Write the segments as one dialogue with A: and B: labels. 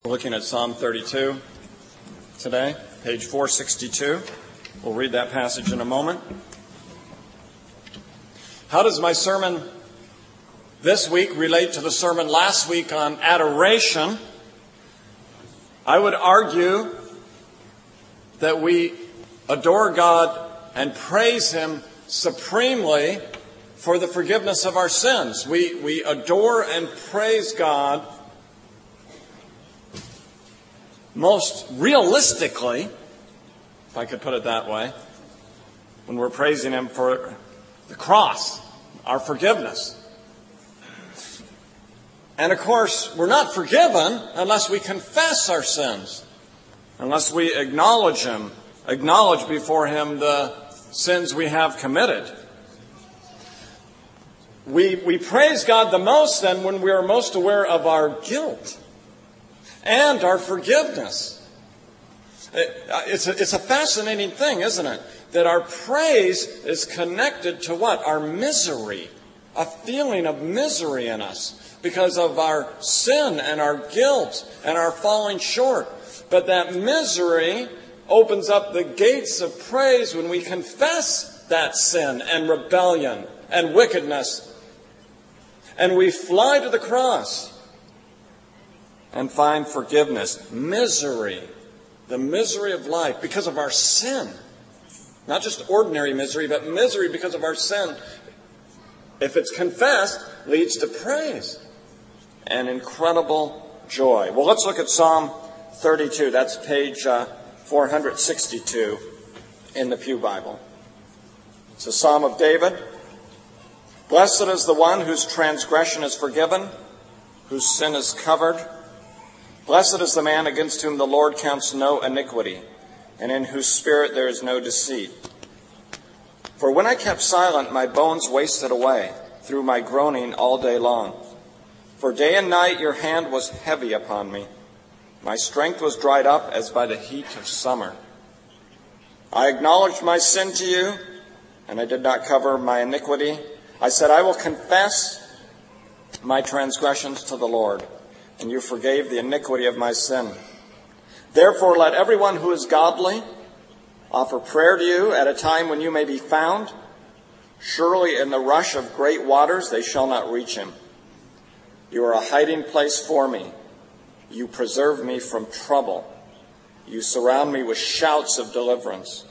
A: We're looking at Psalm 32 today, page 462. We'll read that passage in a moment. How does my sermon this week relate to the sermon last week on adoration? I would argue that we adore God and praise Him supremely for the forgiveness of our sins. We adore and praise God most realistically, if I could put it that way, when we're praising Him for the cross, our forgiveness. And of course, we're not forgiven unless we confess our sins, unless we acknowledge before Him the sins we have committed. We praise God the most then when we are most aware of our guilt and our forgiveness. It's a fascinating thing, isn't it? That our praise is connected to what? Our misery. A feeling of misery in us because of our sin and our guilt and our falling short. But that misery opens up the gates of praise when we confess that sin and rebellion and wickedness. And we fly to the cross and find forgiveness. Misery, the misery of life because of our sin. Not just ordinary misery, but misery because of our sin. If it's confessed, leads to praise and incredible joy. Well, let's look at Psalm 32. That's page 462 in the Pew Bible. It's a Psalm of David. Blessed is the one whose transgression is forgiven, whose sin is covered. Blessed is the man against whom the Lord counts no iniquity, and in whose spirit there is no deceit. For when I kept silent, my bones wasted away through my groaning all day long. For day and night your hand was heavy upon me. My strength was dried up as by the heat of summer. I acknowledged my sin to you, and I did not cover my iniquity. I said, I will confess my transgressions to the Lord, and you forgave the iniquity of my sin. Therefore, let everyone who is godly offer prayer to you at a time when you may be found. Surely in the rush of great waters they shall not reach him. You are a hiding place for me. You preserve me from trouble. You surround me with shouts of deliverance.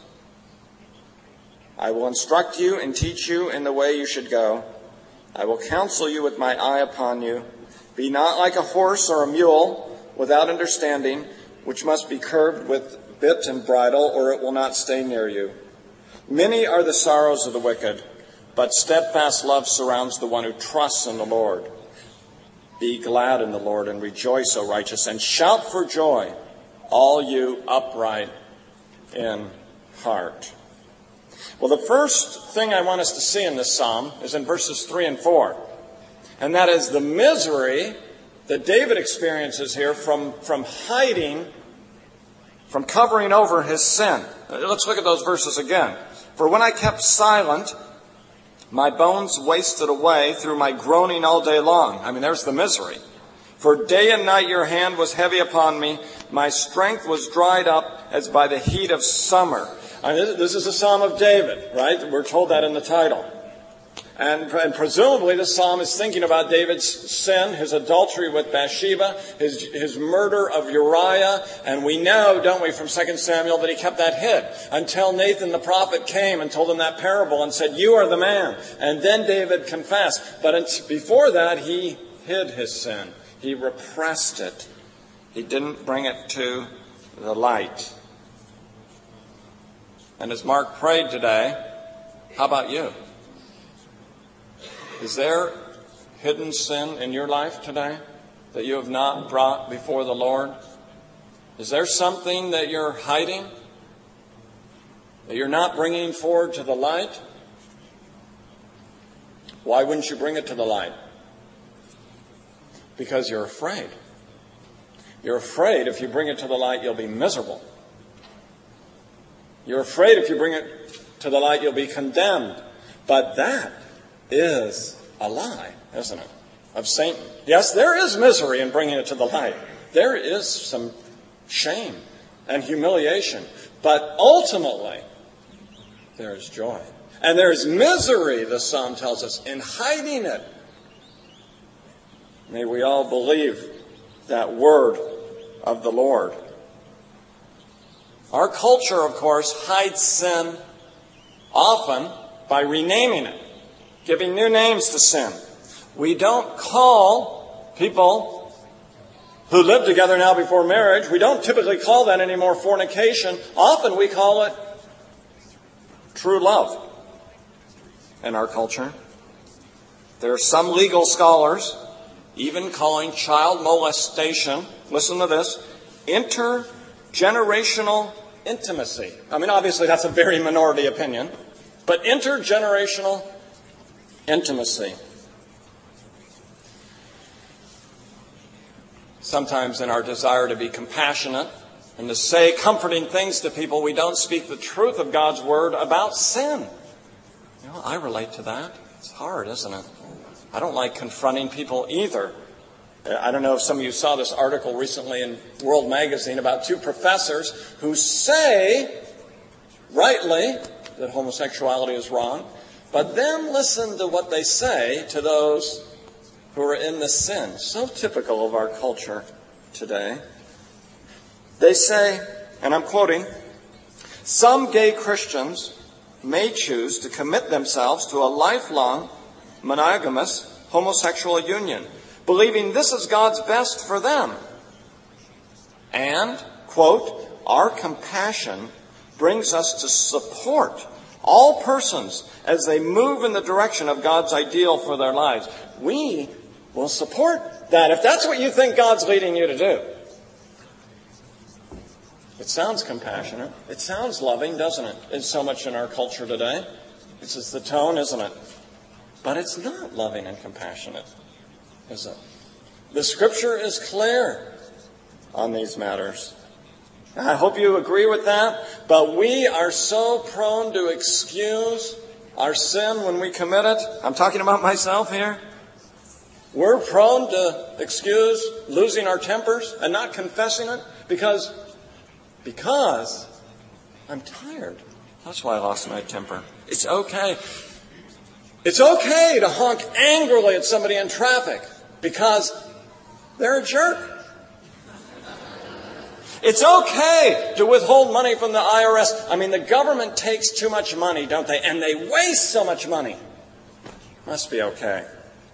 A: I will instruct you and teach you in the way you should go. I will counsel you with my eye upon you. Be not like a horse or a mule without understanding, which must be curbed with bit and bridle, or it will not stay near you. Many are the sorrows of the wicked, but steadfast love surrounds the one who trusts in the Lord. Be glad in the Lord and rejoice, O righteous, and shout for joy, all you upright in heart. Well, the first thing I want us to see in this psalm is in verses 3 and 4. And that is the misery that David experiences here from hiding, from covering over his sin. Let's look at those verses again. For when I kept silent, my bones wasted away through my groaning all day long. I mean, there's the misery. For day and night your hand was heavy upon me. My strength was dried up as by the heat of summer. I mean, this is a Psalm of David, right? We're told that in the title. And presumably the psalm is thinking about David's sin, his adultery with Bathsheba, his murder of Uriah. And we know, don't we, from 2 Samuel that he kept that hid until Nathan the prophet came and told him that parable and said, you are the man. And then David confessed. But before that, he hid his sin. He repressed it. He didn't bring it to the light. And as Mark prayed today, how about you? Is there hidden sin in your life today that you have not brought before the Lord? Is there something that you're hiding, that you're not bringing forward to the light? Why wouldn't you bring it to the light? Because you're afraid. You're afraid if you bring it to the light, you'll be miserable. You're afraid if you bring it to the light, you'll be condemned. But that is a lie, isn't it? Of Satan. Yes, there is misery in bringing it to the light. there is some shame and humiliation. But ultimately, there is joy. And there is misery, the psalm tells us, in hiding it. May we all believe that word of the Lord. Our culture, of course, hides sin often by renaming it, giving new names to sin. We don't call people who live together now before marriage, we don't typically call that anymore fornication. Often we call it true love in our culture. There are some legal scholars even calling child molestation, listen to this, intergenerational intimacy. I mean, obviously that's a very minority opinion, but intergenerational intimacy. Sometimes in our desire to be compassionate and to say comforting things to people, we don't speak the truth of God's word about sin. You know, I relate to that. It's hard, isn't it? I don't like confronting people either. I don't know if some of you saw this article recently in World Magazine about two professors who say, rightly, that homosexuality is wrong, but then listen to what they say to those who are in the sin. So typical of our culture today. They say, and I'm quoting, some gay Christians may choose to commit themselves to a lifelong monogamous homosexual union, believing this is God's best for them. And, quote, our compassion brings us to support all persons as they move in the direction of God's ideal for their lives. We will support that if that's what you think God's leading you to do. It sounds compassionate. It sounds loving, doesn't it? It's so much in our culture today. This is the tone, isn't it? But it's not loving and compassionate, is it? The Scripture is clear on these matters. I hope you agree with that. But we are so prone to excuse our sin when we commit it. I'm talking about myself here. We're prone to excuse losing our tempers and not confessing it because I'm tired. That's why I lost my temper. It's okay. It's okay to honk angrily at somebody in traffic because they're a jerk. It's okay to withhold money from the IRS. I mean, the government takes too much money, don't they? And they waste so much money. Must be okay.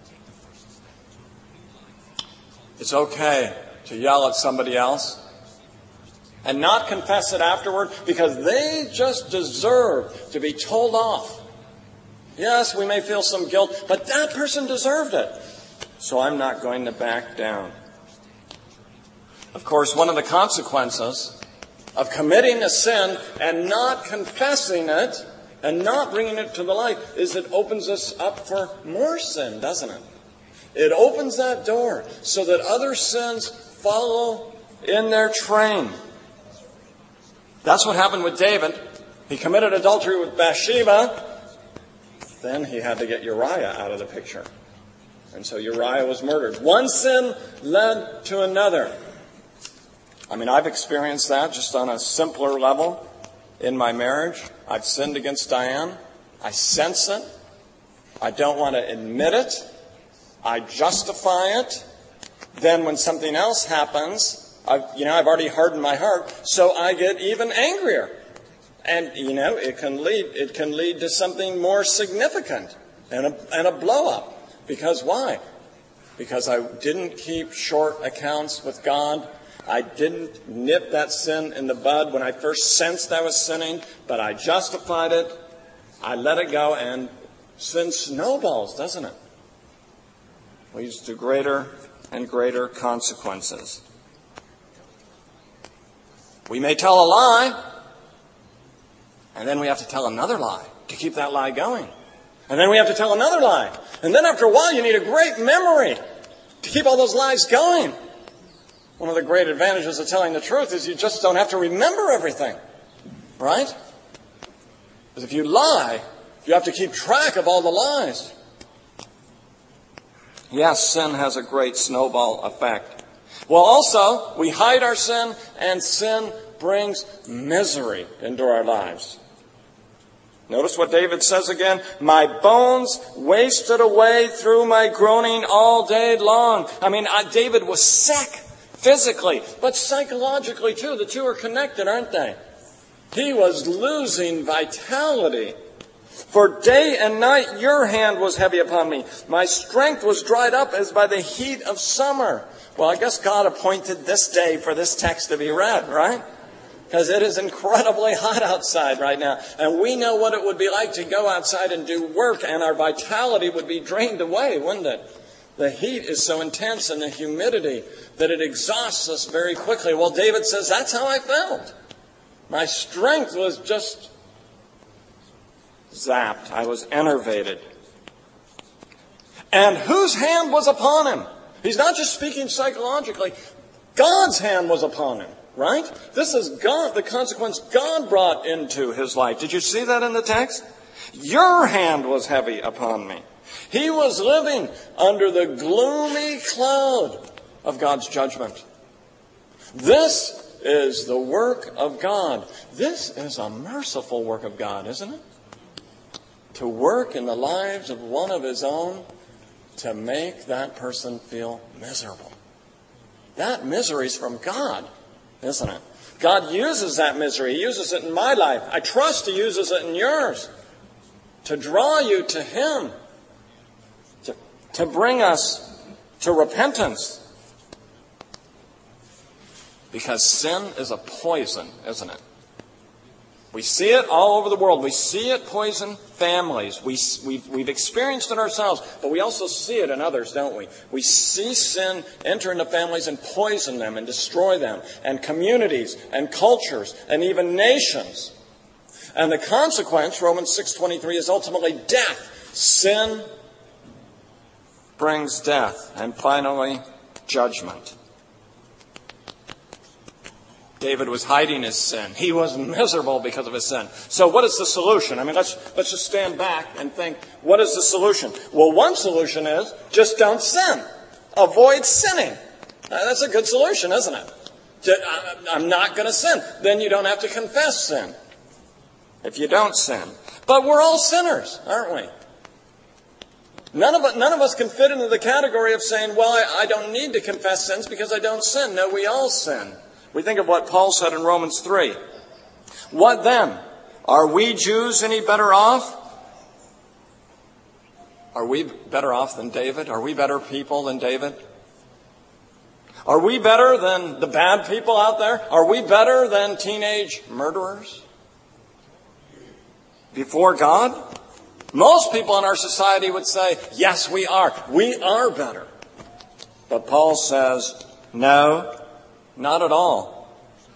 A: It's okay to yell at somebody else and not confess it afterward because they just deserve to be told off. Yes, we may feel some guilt, but that person deserved it. So I'm not going to back down. Of course, one of the consequences of committing a sin and not confessing it and not bringing it to the light is it opens us up for more sin, doesn't it? It opens that door so that other sins follow in their train. That's what happened with David. He committed adultery with Bathsheba. Then he had to get Uriah out of the picture. And so Uriah was murdered. One sin led to another. I mean, I've experienced that just on a simpler level in my marriage. I've sinned against Diane. I sense it. I don't want to admit it. I justify it. Then when something else happens, I've already hardened my heart, so I get even angrier. And, it can lead to something more significant and a blow-up. Because why? Because I didn't keep short accounts with God. I didn't nip that sin in the bud when I first sensed I was sinning, but I justified it. I let it go, and sin snowballs, doesn't it? Leads to greater and greater consequences. We may tell a lie, and then we have to tell another lie to keep that lie going. And then we have to tell another lie. And then after a while, you need a great memory to keep all those lies going. One of the great advantages of telling the truth is you just don't have to remember everything. Right? Because if you lie, you have to keep track of all the lies. Yes, sin has a great snowball effect. Well, also, we hide our sin, and sin brings misery into our lives. Notice what David says again. My bones wasted away through my groaning all day long. David was sick physically, but psychologically too. The two are connected, aren't they? He was losing vitality. For day and night your hand was heavy upon me. My strength was dried up as by the heat of summer. Well, I guess God appointed this day for this text to be read, right? Because it is incredibly hot outside right now. And we know what it would be like to go outside and do work, and our vitality would be drained away, wouldn't it? The heat is so intense and the humidity that it exhausts us very quickly. Well, David says, that's how I felt. My strength was just zapped. I was enervated. And whose hand was upon him? He's not just speaking psychologically. God's hand was upon him, right? This is God, the consequence God brought into his life. Did you see that in the text? Your hand was heavy upon me. He was living under the gloomy cloud of God's judgment. This is the work of God. This is a merciful work of God, isn't it? To work in the lives of one of his own to make that person feel miserable. That misery is from God, isn't it? God uses that misery. He uses it in my life. I trust He uses it in yours to draw you to Him, to bring us to repentance. Because sin is a poison, isn't it? We see it all over the world. We see it poison families. We've experienced it ourselves, but we also see it in others, don't we? We see sin enter into families and poison them and destroy them, and communities and cultures and even nations. And the consequence, Romans 6:23, is ultimately death. Sin brings death, and finally, judgment. David was hiding his sin. He was miserable because of his sin. So what is the solution? Let's just stand back and think, what is the solution? Well, one solution is just don't sin. Avoid sinning. That's a good solution, isn't it? I'm not going to sin. Then you don't have to confess sin if you don't sin. But we're all sinners, aren't we? None of us can fit into the category of saying, well, I don't need to confess sins because I don't sin. No, we all sin. We think of what Paul said in Romans 3. What then? Are we Jews any better off? Are we better off than David? Are we better people than David? Are we better than the bad people out there? Are we better than teenage murderers before God? Most people in our society would say, yes, we are. We are better. But Paul says, no, not at all.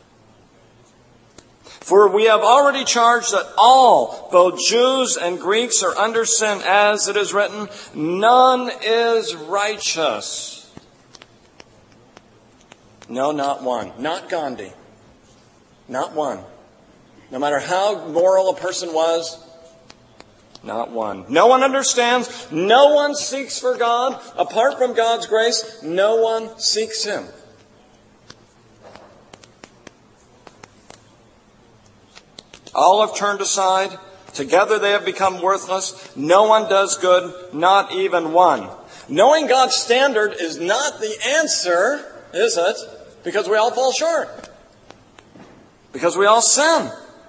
A: For we have already charged that all, both Jews and Greeks, are under sin, as it is written, none is righteous. No, not one. Not Gandhi. Not one. No matter how moral a person was, not one. No one understands. No one seeks for God. Apart from God's grace, no one seeks Him. All have turned aside. Together they have become worthless. No one does good, not even one. Knowing God's standard is not the answer, is it? Because we all fall short. Because we all sin.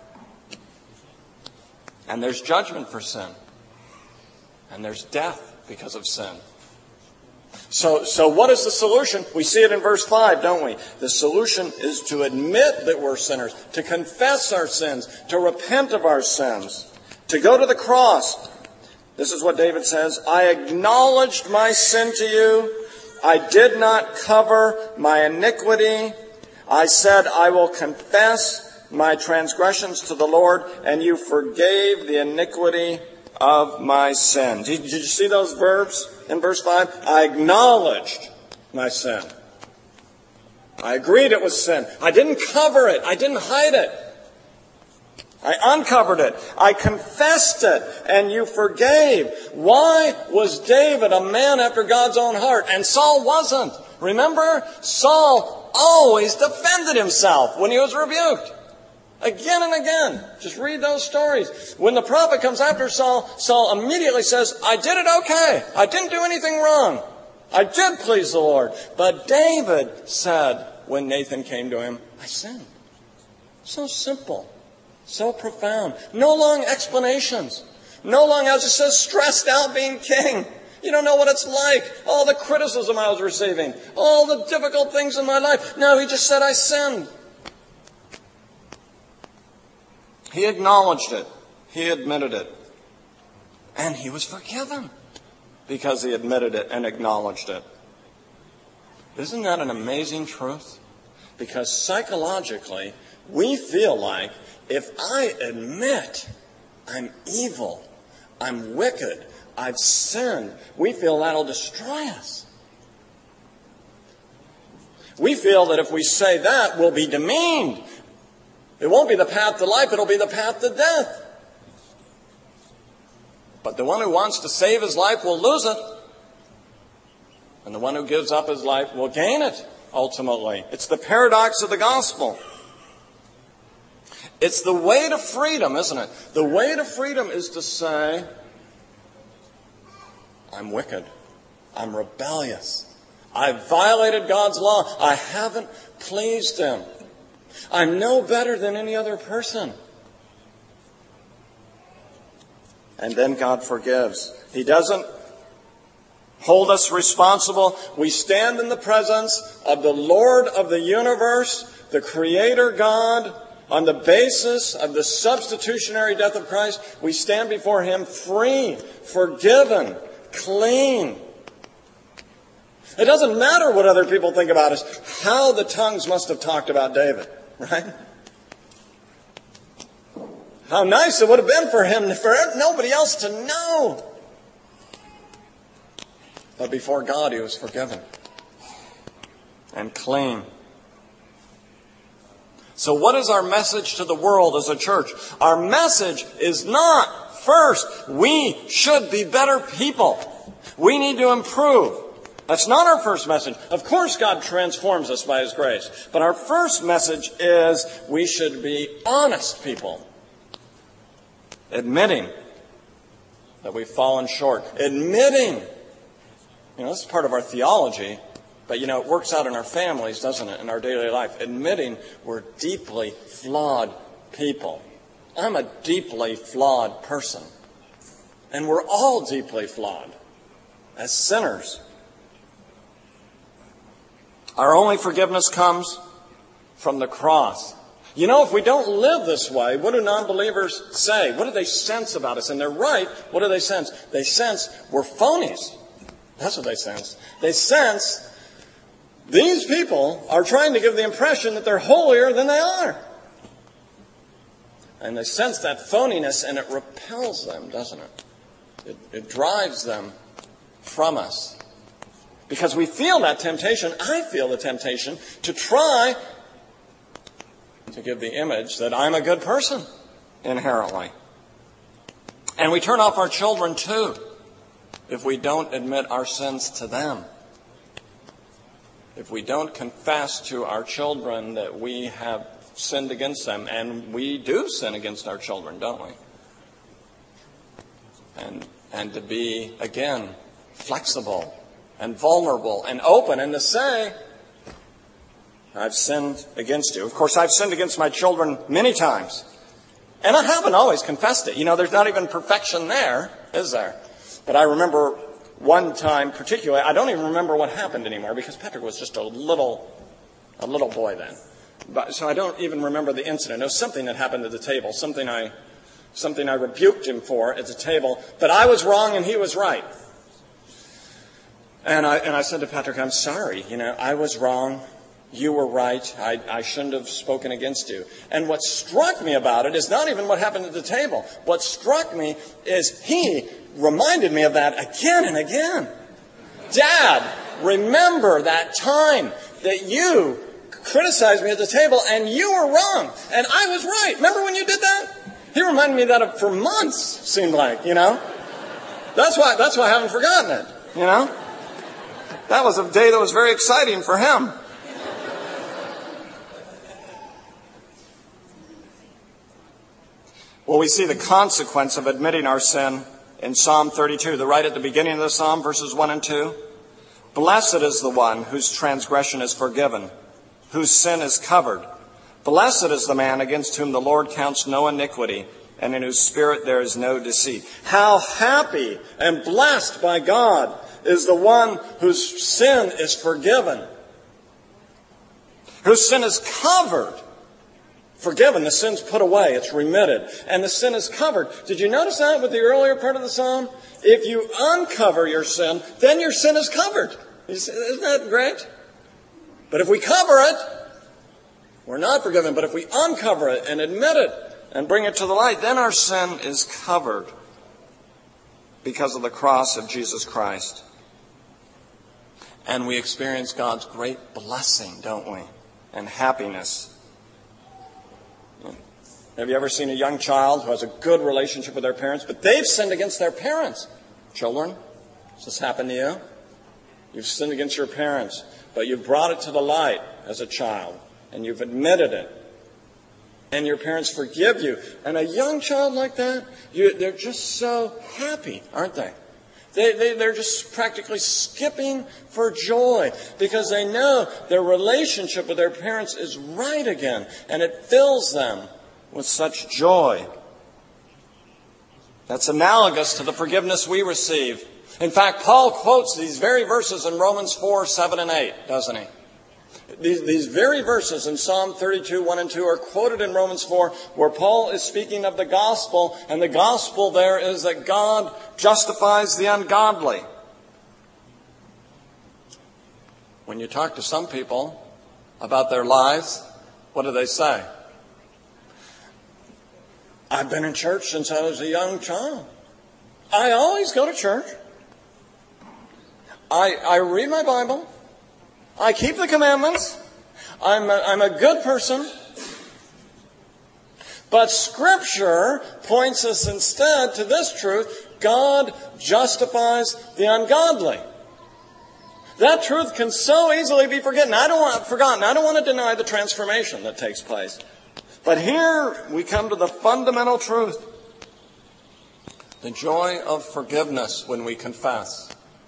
A: And there's judgment for sin. And there's death because of sin. So what is the solution? We see it in verse 5, don't we? The solution is to admit that we're sinners, to confess our sins, to repent of our sins, to go to the cross. This is what David says, I acknowledged my sin to you. I did not cover my iniquity. I said, I will confess my transgressions to the Lord, and you forgave the iniquity of my sin. Did you see those verbs in verse 5? I acknowledged my sin. I agreed it was sin. I didn't cover it. I didn't hide it. I uncovered it. I confessed it, and you forgave. Why was David a man after God's own heart, and Saul wasn't? Remember, Saul always defended himself when he was rebuked. Again and again. Just read those stories. When the prophet comes after Saul, Saul immediately says, I did it okay. I didn't do anything wrong. I did please the Lord. But David said, when Nathan came to him, I sinned. So simple. So profound. No long explanations. No long, as it says, stressed out being king. You don't know what it's like. All the criticism I was receiving. All the difficult things in my life. No, he just said, I sinned. He acknowledged it. He admitted it. And he was forgiven because he admitted it and acknowledged it. Isn't that an amazing truth? Because psychologically, we feel like if I admit I'm evil, I'm wicked, I've sinned, we feel that'll destroy us. We feel that if we say that, we'll be demeaned. It won't be the path to life, it'll be the path to death. But the one who wants to save his life will lose it. And the one who gives up his life will gain it, ultimately. It's the paradox of the gospel. It's the way to freedom, isn't it? The way to freedom is to say, I'm wicked. I'm rebellious. I've violated God's law. I haven't pleased Him. I'm no better than any other person. And then God forgives. He doesn't hold us responsible. We stand in the presence of the Lord of the universe, the Creator God, on the basis of the substitutionary death of Christ. We stand before Him free, forgiven, clean. It doesn't matter what other people think about us, how the tongues must have talked about David, right? How nice it would have been for him, for nobody else to know. But before God, he was forgiven and clean. So what is our message to the world as a church? Our message is not, first, we should be better people. We need to improve. That's not our first message. Of course, God transforms us by His grace. But our first message is we should be honest people. Admitting that we've fallen short. Admitting, this is part of our theology, but it works out in our families, doesn't it, in our daily life. Admitting we're deeply flawed people. I'm a deeply flawed person. And we're all deeply flawed as sinners. Our only forgiveness comes from the cross. If we don't live this way, what do non-believers say? What do they sense about us? And they're right. What do they sense? They sense we're phonies. That's what they sense. They sense these people are trying to give the impression that they're holier than they are. And they sense that phoniness, and it repels them, doesn't it? It drives them from us. Because we feel that temptation, I feel the temptation, to try to give the image that I'm a good person, inherently. And we turn off our children, too, if we don't admit our sins to them. If we don't confess to our children that we have sinned against them, and we do sin against our children, don't we? And to be, again, flexible and vulnerable and open and to say, I've sinned against you. Of course, I've sinned against my children many times. And I haven't always confessed it. There's not even perfection there, is there? But I remember one time particularly, I don't even remember what happened anymore because Patrick was just a little boy then. So I don't even remember the incident. It was something that happened at the table, something I rebuked him for at the table. But I was wrong and he was right. And I said to Patrick, I'm sorry. I was wrong. You were right. I shouldn't have spoken against you. And what struck me about it is not even what happened at the table. What struck me is he reminded me of that again and again. Dad, remember that time that you criticized me at the table and you were wrong and I was right. Remember when you did that? He reminded me of that for months, seemed like, That's why I haven't forgotten it, That was a day that was very exciting for him. Well, we see the consequence of admitting our sin in Psalm 32, right at the beginning of the Psalm, verses 1 and 2. Blessed is the one whose transgression is forgiven, whose sin is covered. Blessed is the man against whom the Lord counts no iniquity, and in whose spirit there is no deceit. How happy and blessed by God is the one whose sin is forgiven, whose sin is covered. Forgiven, the sin's put away, it's remitted, and the sin is covered. Did you notice that with the earlier part of the psalm? If you uncover your sin, then your sin is covered. Isn't that great? But if we cover it, we're not forgiven. But if we uncover it and admit it and bring it to the light, then our sin is covered because of the cross of Jesus Christ. And we experience God's great blessing, don't we? And happiness. Have you ever seen a young child who has a good relationship with their parents, but they've sinned against their parents? Children, does this happen to you? You've sinned against your parents, but you've brought it to the light as a child, and you've admitted it. And your parents forgive you. And a young child like that, they're just so happy, aren't they? They're just practically skipping for joy because they know their relationship with their parents is right again, and it fills them with such joy. That's analogous to the forgiveness we receive. In fact, Paul quotes these very verses in Romans 4, 7, and 8, doesn't he? These very verses in Psalm 32, 1 and 2 are quoted in Romans 4, where Paul is speaking of the gospel, and the gospel there is that God justifies the ungodly. When you talk to some people about their lives, what do they say? I've been in church since I was a young child. I always go to church. I read my Bible. I keep the commandments. I'm a good person. But Scripture points us instead to this truth: God justifies the ungodly. That truth can so easily be forgotten. I don't want to deny the transformation that takes place. But here we come to the fundamental truth: the joy of forgiveness when we confess.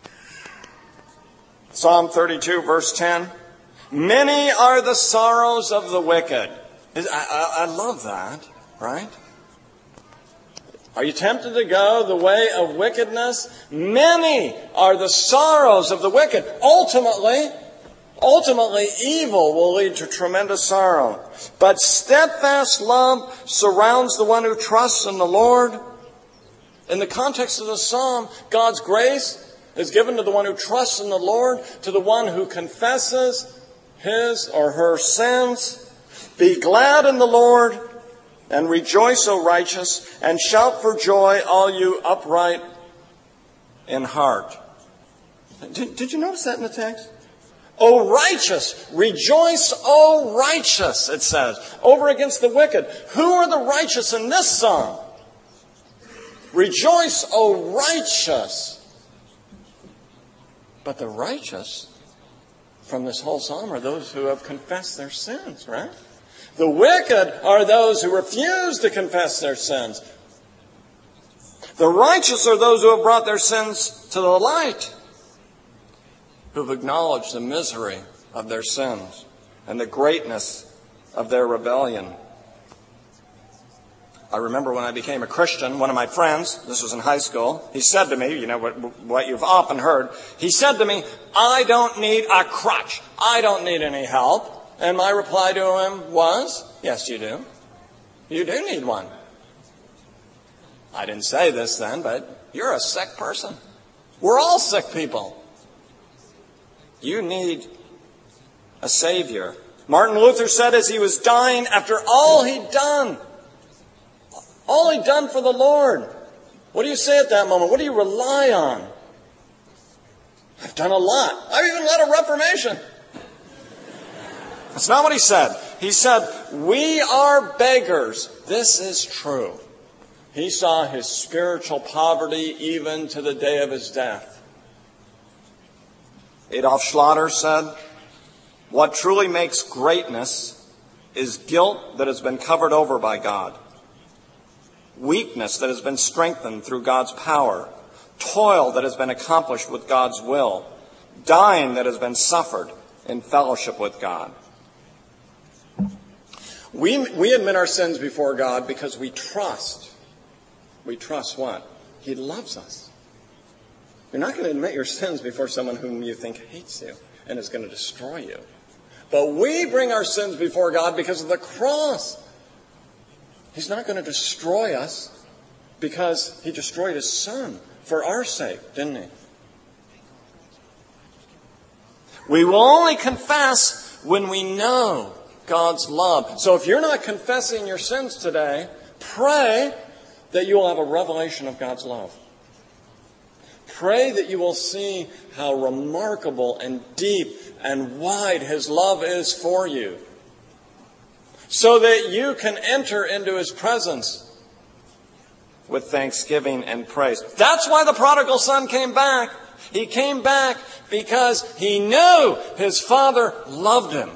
A: Psalm 32, verse 10. Many are the sorrows of the wicked. I love that, right? Are you tempted to go the way of wickedness? Many are the sorrows of the wicked. Ultimately, evil will lead to tremendous sorrow. But steadfast love surrounds the one who trusts in the Lord. In the context of the psalm, God's grace is given to the one who trusts in the Lord, to the one who confesses his or her sins. Be glad in the Lord and rejoice, O righteous, and shout for joy, all you upright in heart. Did you notice that in the text? O righteous, rejoice, O righteous, it says, over against the wicked. Who are the righteous in this psalm? Rejoice, O righteous. But the righteous from this whole psalm are those who have confessed their sins, right? The wicked are those who refuse to confess their sins. The righteous are those who have brought their sins to the light, who have acknowledged the misery of their sins and the greatness of their rebellion. I remember when I became a Christian, one of my friends, this was in high school, he said to me, what you've often heard, he said to me, I don't need a crutch. I don't need any help. And my reply to him was, yes, you do. You do need one. I didn't say this then, but you're a sick person. We're all sick people. You need a Savior. Martin Luther said as he was dying, after all he'd done for the Lord, what do you say at that moment? What do you rely on? I've done a lot. I've even led a Reformation. That's not what he said. He said, we are beggars. This is true. He saw his spiritual poverty even to the day of his death.
B: Adolf Schlatter said, "What truly makes greatness is guilt that has been covered over by God, weakness that has been strengthened through God's power, toil that has been accomplished with God's will, dying that has been suffered in fellowship with God."
A: We admit our sins before God because we trust. We trust what? He loves us. You're not going to admit your sins before someone whom you think hates you and is going to destroy you. But we bring our sins before God because of the cross. He's not going to destroy us because He destroyed His Son for our sake, didn't He? We will only confess when we know God's love. So if you're not confessing your sins today, pray that you will have a revelation of God's love. Pray that you will see how remarkable and deep and wide His love is for you, so that you can enter into His presence
B: with thanksgiving and praise.
A: That's why the prodigal son came back. He came back because he knew his father loved him.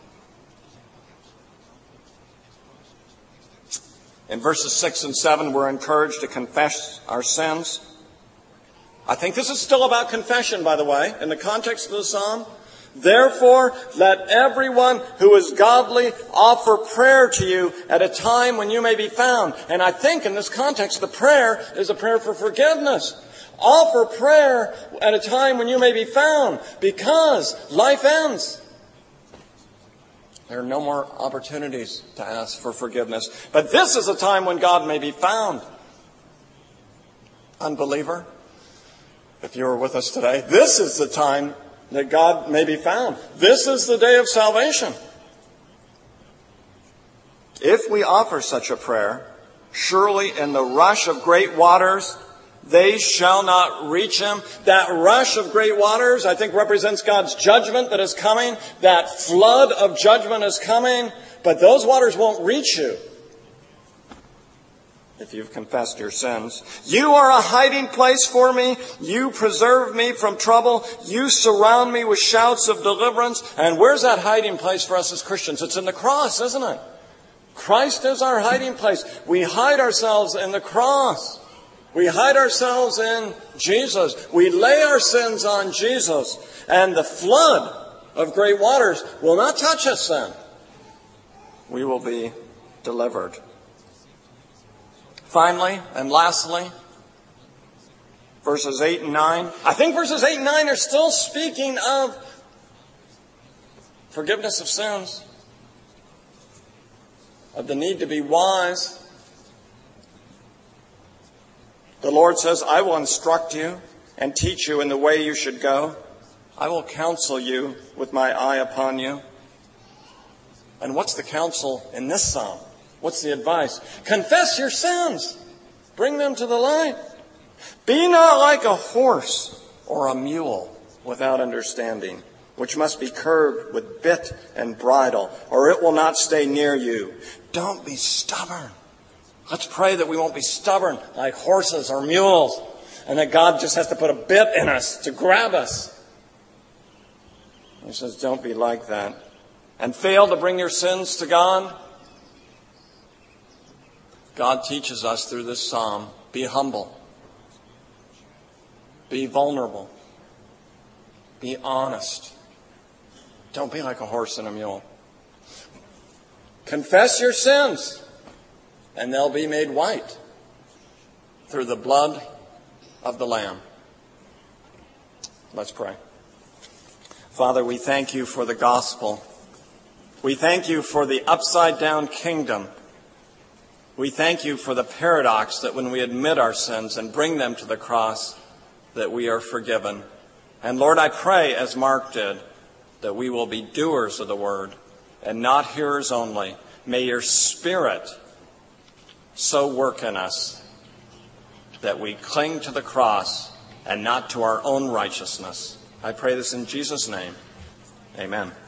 B: In verses 6 and 7, we're encouraged to confess our sins.
A: I think this is still about confession, by the way, in the context of the psalm. Therefore, let everyone who is godly offer prayer to you at a time when you may be found. And I think in this context, the prayer is a prayer for forgiveness. Offer prayer at a time when you may be found, because life ends. There are no more opportunities to ask for forgiveness. But this is a time when God may be found. Unbeliever, if you were with us today, this is the time that God may be found. This is the day of salvation.
B: If we offer such a prayer, surely in the rush of great waters, they shall not reach him.
A: That rush of great waters, I think, represents God's judgment that is coming. That flood of judgment is coming. But those waters won't reach you
B: if you've confessed your sins. You are a hiding place for me. You preserve me from trouble. You surround me with shouts of deliverance.
A: And where's that hiding place for us as Christians? It's in the cross, isn't it? Christ is our hiding place. We hide ourselves in the cross. We hide ourselves in Jesus. We lay our sins on Jesus. And the flood of great waters will not touch us then.
B: We will be delivered.
A: Finally, and lastly,
B: verses 8 and 9.
A: I think verses 8 and 9 are still speaking of forgiveness of sins, of the need to be wise.
B: The Lord says, I will instruct you and teach you in the way you should go. I will counsel you with my eye upon you.
A: And what's the counsel in this psalm? What's the advice? Confess your sins. Bring them to the light.
B: Be not like a horse or a mule without understanding, which must be curbed with bit and bridle, or it will not stay near you.
A: Don't be stubborn. Let's pray that we won't be stubborn like horses or mules, and that God just has to put a bit in us to grab us.
B: He says, don't be like that.
A: And fail to bring your sins to God. God teaches us through this psalm, be humble, be vulnerable, be honest. Don't be like a horse and a mule. Confess your sins, and they'll be made white through the blood of the Lamb. Let's pray.
B: Father, we thank you for the gospel. We thank you for the upside-down kingdom. We thank you for the paradox that when we admit our sins and bring them to the cross, that we are forgiven. And Lord, I pray, as Mark did, that we will be doers of the word and not hearers only. May your Spirit so work in us that we cling to the cross and not to our own righteousness. I pray this in Jesus' name. Amen.